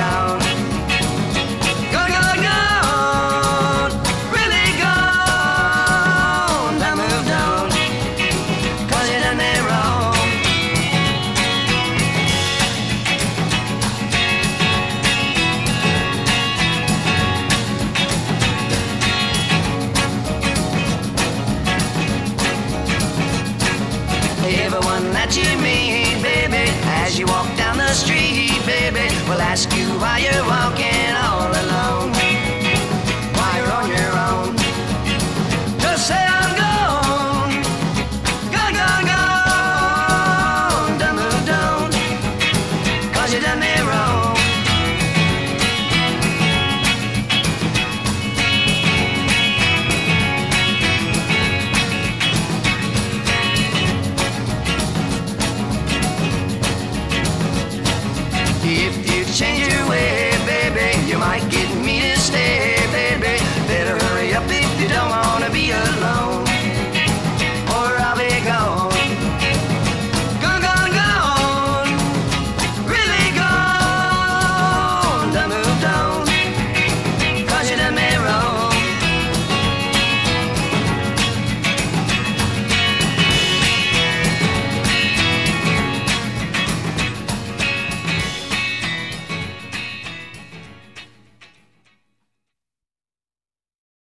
gone. Gone, gone, gone. Really gone. I moved on. 'Cause you done me wrong. Everyone that you meet, baby, as you walk down the street, baby, will ask you why you're walking.